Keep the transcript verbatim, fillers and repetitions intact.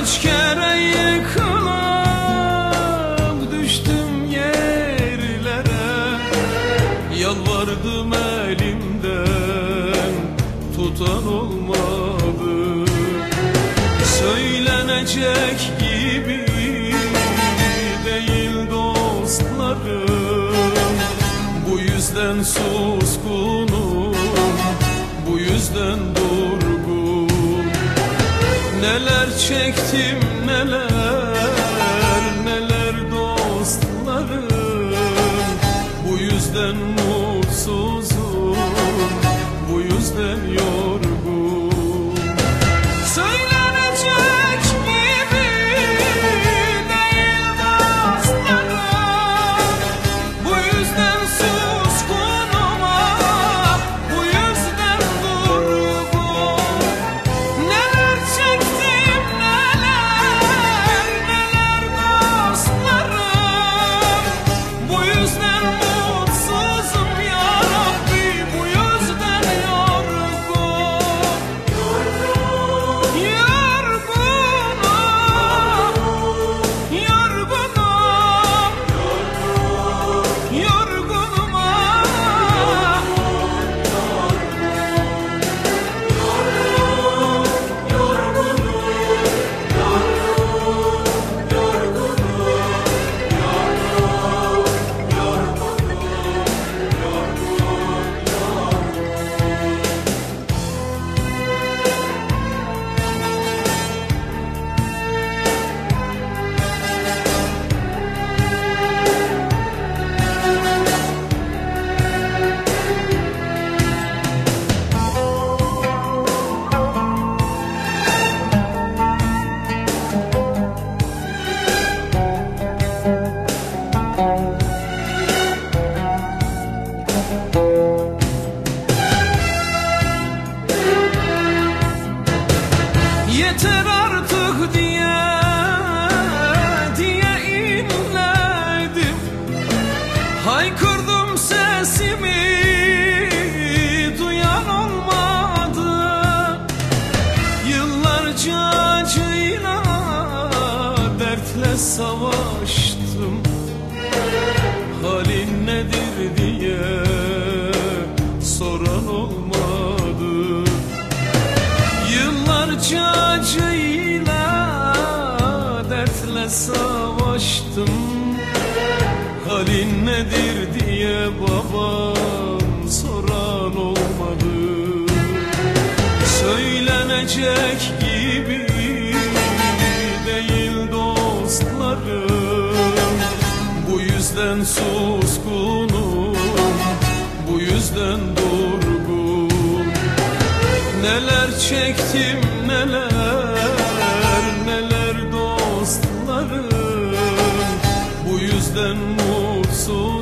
Kaç kere yıkılıp düştüm yerlere, yalvardım elimden tutan olmadı. Söylenecek gibi değil dostlarım, bu yüzden suskunum, bu yüzden durgun. Neler çektim neler, neler dostlarım, bu yüzden mutsuzum, bu yüzden yorgun. Söylenecek gibi değil dostlarım, bu yüzden suskunum, bu yüzden durgun. Neler çektim neler, neler dostlarım, bu yüzden mutsuzum ya Rabbi, bu yüzden yorgun. Yorgunum, yorgunum, yorgunum ah. Yeter artık diye diye inledim, haykırdım sesimi, duyan olmadı. Yıllarca acıyla dertle savaştım, halin nedir diye soran olmadı. Yıllarca acıyla dertle savaştım, halin nedir diye babam soran olmadı. Söylenecek gibi değil dostlarım, bu yüzden suskunum, bu yüzden durgun. Neler çektim neler, neler dostlarım, bu yüzden mutsuz,